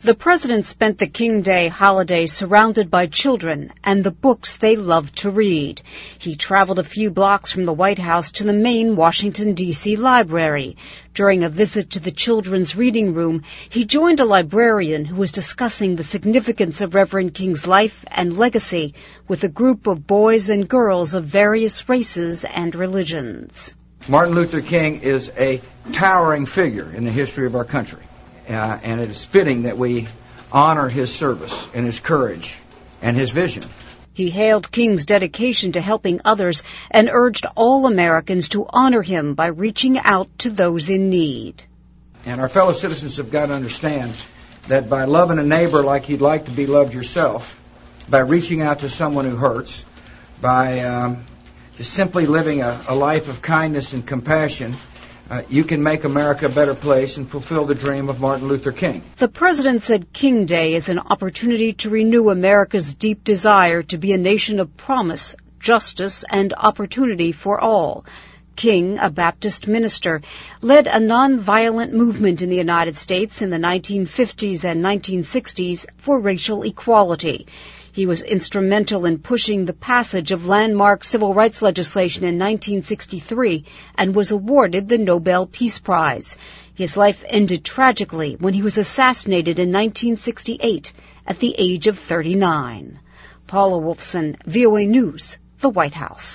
The president spent the King Day holiday surrounded by children and the books they loved to read. He traveled a few blocks from the White House to the main Washington, D.C. library. During a visit to the children's reading room, he joined a librarian who was discussing the significance of Reverend King's life and legacy with a group of boys and girls of various races and religions. Martin Luther King is a towering figure in the history of our country. And it is fitting that we honor his service and his courage and his vision. He hailed King's dedication to helping others and urged all Americans to honor him by reaching out to those in need. And our fellow citizens have got to understand that by loving a neighbor like you'd like to be loved yourself, by reaching out to someone who hurts, by just simply living a life of kindness and compassion, you can make America a better place and fulfill the dream of Martin Luther King. The president said King Day is an opportunity to renew America's deep desire to be a nation of promise, justice, and opportunity for all. King, a Baptist minister, led a nonviolent movement in the United States in the 1950s and 1960s for racial equality. He was instrumental in pushing the passage of landmark civil rights legislation in 1963 and was awarded the Nobel Peace Prize. His life ended tragically when he was assassinated in 1968 at the age of 39. Paula Wolfson, VOA News, the White House.